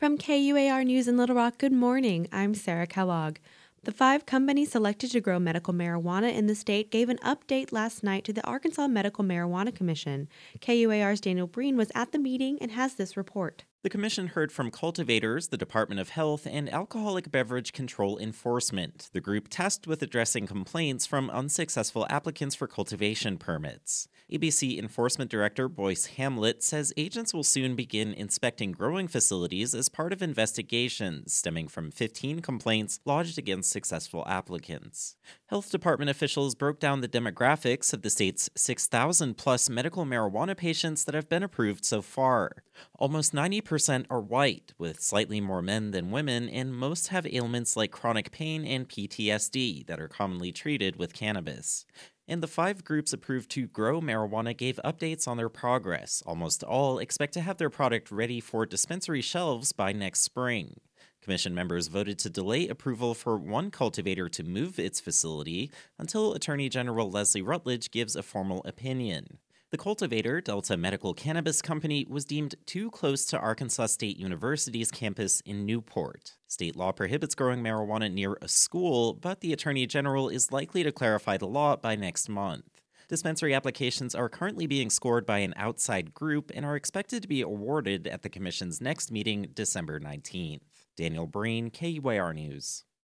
From KUAR News in Little Rock, good morning. I'm Sarah Kellogg. The 5 companies selected to grow medical marijuana in the state gave an update last night to the Arkansas Medical Marijuana Commission. KUAR's Daniel Breen was at the meeting and has this report. The commission heard from cultivators, the Department of Health, and Alcoholic Beverage Control Enforcement, the group tasked with addressing complaints from unsuccessful applicants for cultivation permits. ABC Enforcement Director Boyce Hamlet says agents will soon begin inspecting growing facilities as part of investigations stemming from 15 complaints lodged against successful applicants. Health Department officials broke down the demographics of the state's 6,000-plus medical marijuana patients that have been approved so far. Almost 90% are white, with slightly more men than women, and most have ailments like chronic pain and PTSD that are commonly treated with cannabis. And the 5 groups approved to grow marijuana gave updates on their progress. Almost all expect to have their product ready for dispensary shelves by next spring. Commission members voted to delay approval for one cultivator to move its facility until Attorney General Leslie Rutledge gives a formal opinion. The cultivator, Delta Medical Cannabis Company, was deemed too close to Arkansas State University's campus in Newport. State law prohibits growing marijuana near a school, but the Attorney General is likely to clarify the law by next month. Dispensary applications are currently being scored by an outside group and are expected to be awarded at the Commission's next meeting December 19th. Daniel Breen, KUAR News.